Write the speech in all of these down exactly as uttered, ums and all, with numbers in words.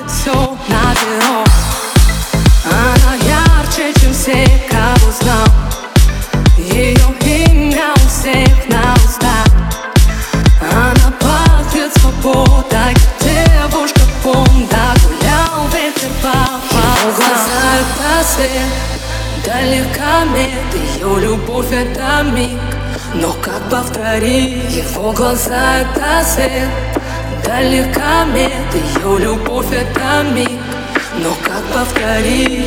ставит все на перо. Она ярче, чем все, кого знал. Ее имя у всех на устах. Она пахнет свободой, девушка помда. Гулял ветер по глаза — это свет, далекомет. Ее любовь — это миг, но как повторить? Его глаза — это свет, далекомет. Ее любовь — это миг, но как повторить?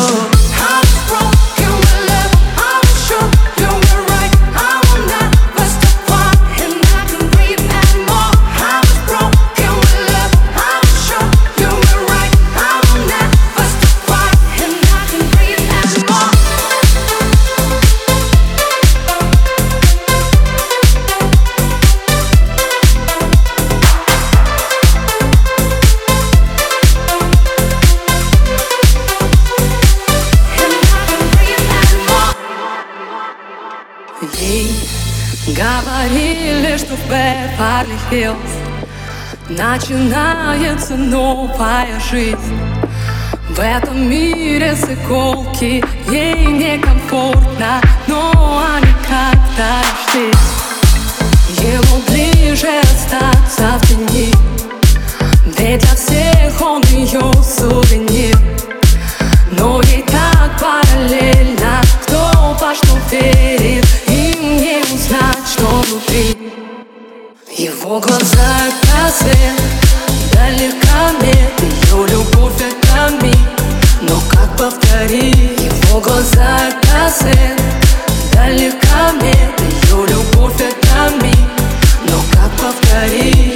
Ей говорили, что в Беверли-Хиллз начинается новая жизнь. В этом мире с иголки ей некомфортно, но они как-то нашлись. Ему ближе остаться в тени, ведь для всех он ее сувенир. Но ей так параллельно, кто во что верит, им не узнать, что внутри. Его глаза — это свет, далекомет. Ее любовь — это миг, но как повторить? Его глаза — это свет, далекомет. Ее любовь — это миг, но как повторить?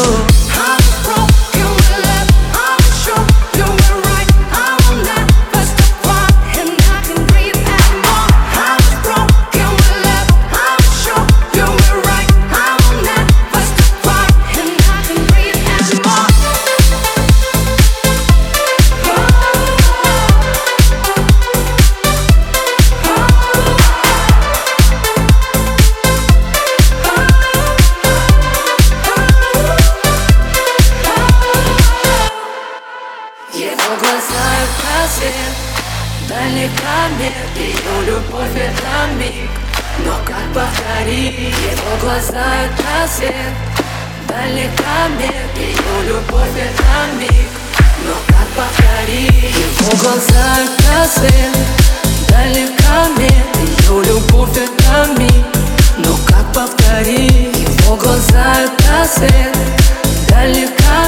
Его глаза — это свет, далекомет. Ее любовь — это миг, но как повторить? Его глаза — это свет, далекомет. Ее любовь — это миг, но как повторить? Его глаза — это свет, далекомет. Ее любовь — это миг, но как повторить? Его глаза — это свет, далекомет.